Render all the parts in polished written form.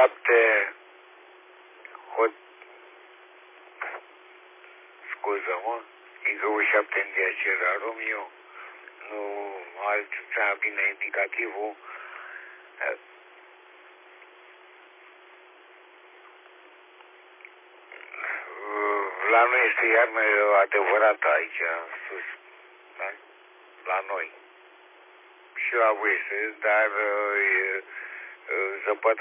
7 scuză-mă, Eagle 7 India Sierra Romeo, nu altceva bine indicativul. La noi este iarnă adevărată aici, sus, da? La noi. Și la voi este, dar zăpada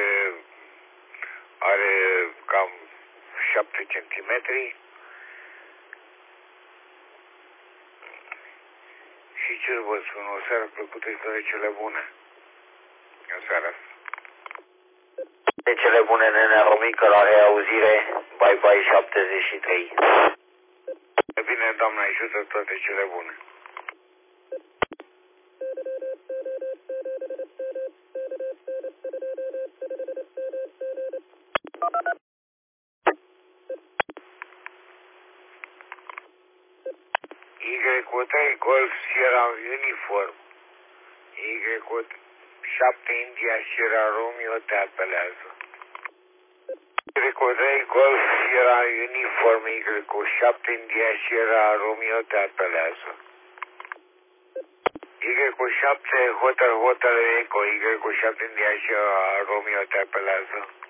are cam 7 centimetri. Și ce vă spun, o seară plăcută și toate cele bune. O seară asta. De cele bune, Nenea Romică, la reauzire, bye-bye 73. Bine, Doamne ajută, toate cele bune. Y3 Golf Sierra Uniform. Y7 India Sierra Romeo te apelează. Y3 Golf Sierra Uniform. Y7 India Sierra Romeo te apelează. Y7 Hotel Eco. Y7 India Sierra Romeo te apelează.